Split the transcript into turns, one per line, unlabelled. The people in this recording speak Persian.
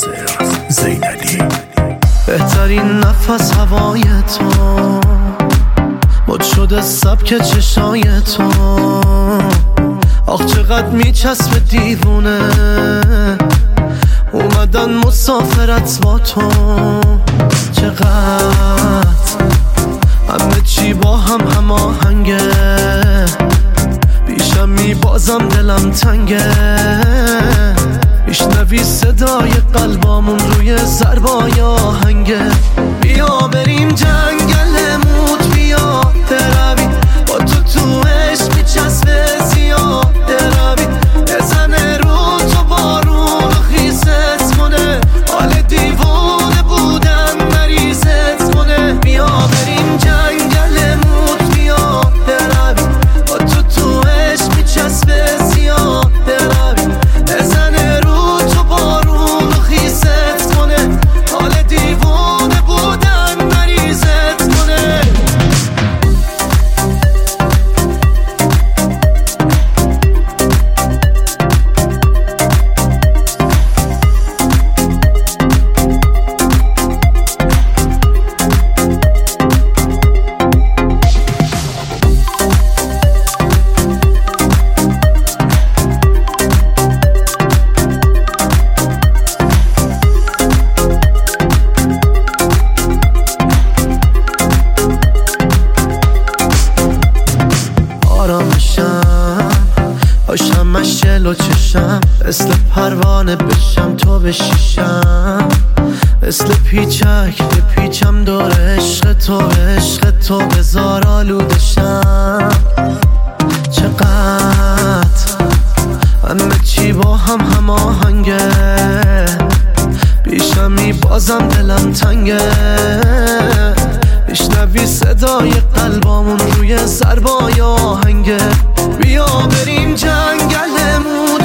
ناصر زینالی.
بهترین نفس هوای تو، مد شده سبک چشای تو. آخ چقدر میچسبه دیوونه، اومدن مسافرت با تو. چقدر همه چی با هم هماهنگه، بیشم میبازم دلم تنگه. میشنوی صدای قلبامون روی ضربای آهنگه. بیا بریم جنگل موت، بیا بروی با تو عشق میچسبه زیاد بروی. بزنه رو تو بارون و خیست کنه، حال دیوانه بودن مریضت کنه. بیا بریم جنگل موت، بیا بروی با تو عشق میچسبه زیاد بروی. بزنه رو تو بارون و خیست کنه، حال دیوانه بودن مریضت کنه. باشم مشل و چشم، مثل پروانه بشم تو بشیشم. مثل پیچک بپیچم دور عشق تو، عشق تو بزار آلودشم. چقدر همه چی با هم هماهنگه، بیشم میبازم دلم تنگه. میشنوی صدای قلبامون روی ضربای آهنگه. بیا بریم جنگل موت،